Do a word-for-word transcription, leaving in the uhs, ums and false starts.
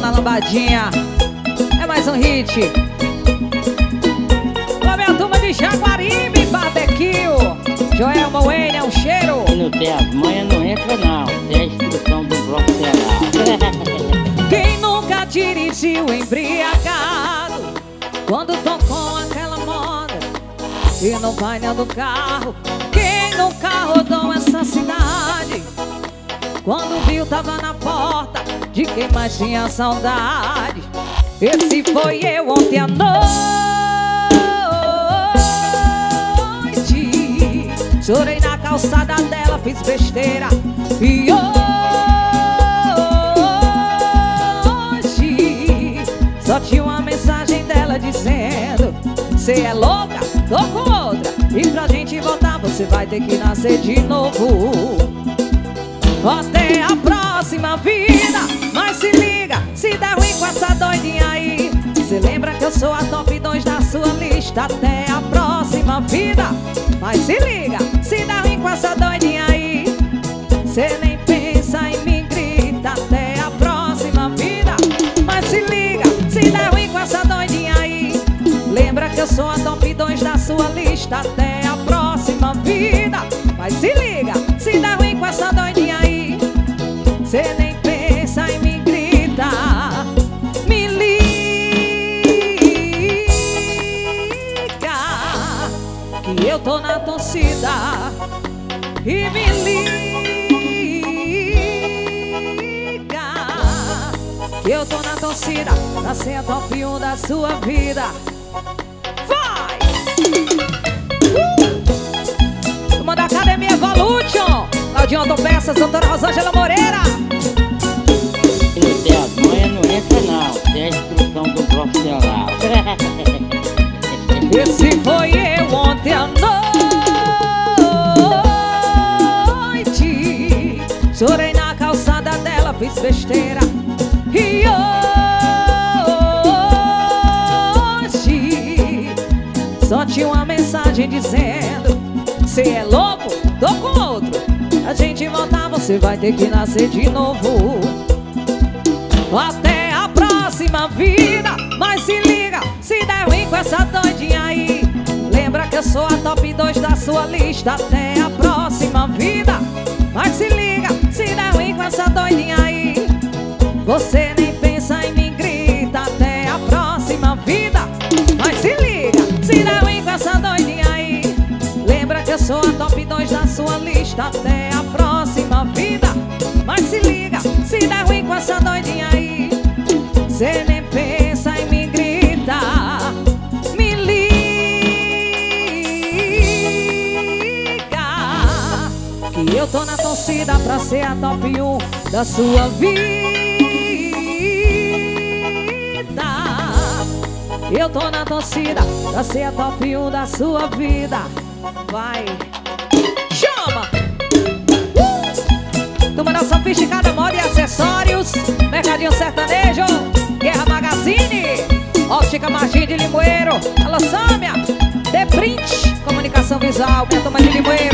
uma lambadinha. É mais um hit. Alô, minha turma de Jaguaribe, barbecue. Joel Moene é um cheiro. Se não tem as manhas, não entra não. Tem a instrução do bloco Ceará. Quem nunca dirigiu embriagado quando tocou aquela moda e no painel do carro? Quem nunca rodou essa cidade quando viu tava na porta de quem mais tinha saudade? Esse foi eu ontem à noite. Chorei na calçada dela, fiz besteira. E hoje só tinha uma mensagem dela dizendo: cê é louca, tô com outra, e pra gente voltar você vai ter que nascer de novo. Até a próxima vida, mas se liga, se der ruim com essa doidinha aí, cê lembra que eu sou a top dois da sua lista. Até a próxima vida, mas se liga, se der ruim com essa doidinha aí, cê nem pensa em mim, grita. Até a próxima vida, mas se liga, se der ruim com essa doidinha aí, lembra que eu sou a top dois da sua lista. Até a próxima vida, mas se liga, se der ruim com essa doidinha aí, cê nem pensa em mim, grita. Me liga, que eu tô na torcida. E me liga, que eu tô na torcida pra ser a top um da sua vida. Vai! Uh! Turma da Academia Evolution, Claudinho Autopeças, doutora Rosângela Moreira. Se não tem as manhas, não entra não. Tem a instrução do bloco Ceará. Esse foi eu ontem à noite. Chorei na calçada dela, fiz besteira. E hoje só tinha uma mensagem dizendo: cê é louco, tô com outro, a gente voltar você vai ter que nascer de novo. Até a próxima vida, mas se liga, se der ruim com essa doidinha aí, lembra que eu sou a top dois da sua lista. Até a próxima vida, mas se liga, se der ruim com essa doidinha aí, você nem pensa em mim, grita. Até a próxima vida, mas se liga, se der ruim com essa doidinha aí, lembra que eu sou a top dois da sua lista. Até a próxima vida, mas se liga, se der ruim com essa doidinha aí, cê nem pensa em mim, grita. Me liga, que eu tô na torcida pra ser a top um da sua vida. Eu tô na torcida pra ser a top um da sua vida. Vai, chama! Uh! Turma da Sofisticada Moda e Acessórios, Mercadinho Sertanejo, Guerra Magazine, Óptica Martim de Limoeiro. Alô, Sâmia, The Print, Comunicação Visual, minha turma de Limoeiro.